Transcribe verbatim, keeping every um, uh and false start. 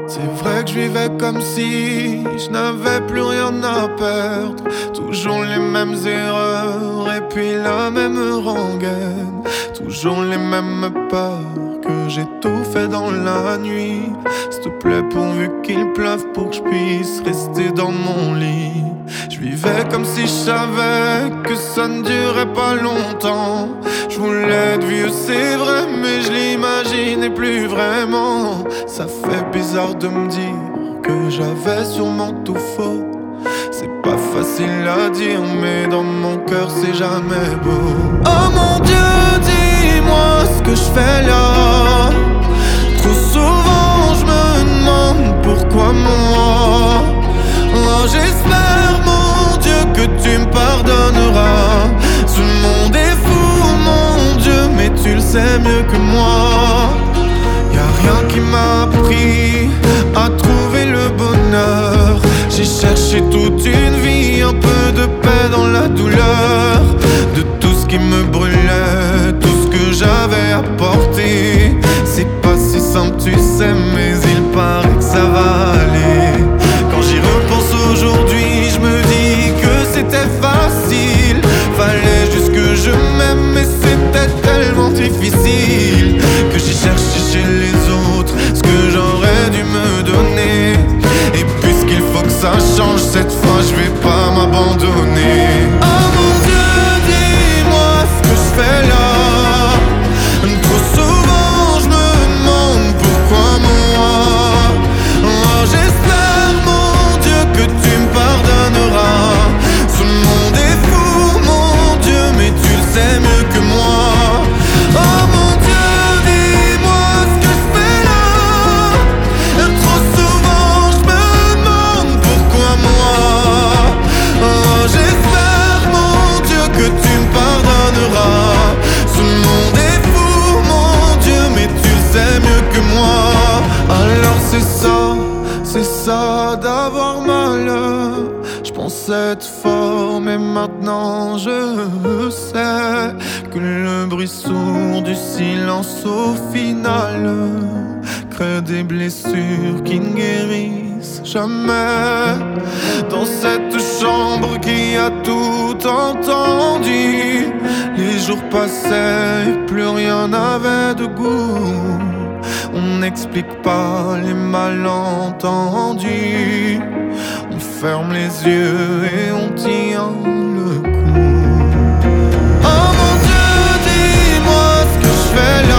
C'est vrai que je vivais comme si je n'avais plus rien à perdre. Toujours les mêmes erreurs et puis la même rengaine. Toujours les mêmes peurs que j'étouffais dans la nuit. S'il te plaît, pourvu qu'il pleuve pour que je puisse rester dans mon lit. Je vivais comme si je savais que ça ne durait pas longtemps. Je voulais être vieux, c'est vrai, mais je l'imaginais plus vraiment. Ça fait bizarre de me dire que j'avais sûrement tout faux. C'est pas facile à dire, mais dans mon cœur c'est jamais beau. Oh mon Dieu, dis-moi ce que je fais là. Trop souvent je me demande pourquoi moi. Oh, j'espère mon Dieu que tu me pardonneras. Ce monde est fou mon Dieu, mais tu le sais mieux que moi. Y'a rien qui m'a appris à trouver le bonheur. J'ai cherché toute une vie, un peu de paix dans la douleur. De tout ce qui me brûlait, tout ce que j'avais apporté. C'est pas si simple tu sais, mais il paraît que ça va aller. Quand j'y repense aujourd'hui, je me dis que c'était facile. Fallait juste que je m'aime, mais c'était tellement difficile. Que j'ai cherché chez les autres ce que j'aurais dû me donner. Et puisqu'il faut que ça change, cette fois je vais pas m'abandonner. Oh mon Dieu, dis-moi ce que je fais là. Trop souvent je me demande pourquoi moi. Oh, j'espère mon Dieu que tu me pardonneras. Ce monde est fou mon Dieu, mais tu le sais mieux que moi. Oh mon Dieu, dis-moi ce que je fais là. Trop souvent je me demande pourquoi moi. Oh, j'espère mon Dieu que tu me pardonneras. Ce monde est fou mon Dieu, mais tu le sais mieux que moi. Alors c'est ça, c'est ça d'avoir mal. Je pensais être fort, mais maintenant je sais que le bruit sourd du silence au final crée des blessures qui ne guérissent jamais. Dans cette chambre qui a tout entendu, les jours passaient et plus rien n'avait de goût. On n'explique pas les malentendus. On ferme les yeux et on tient le coup. Oh mon Dieu, dis-moi ce que je fais là.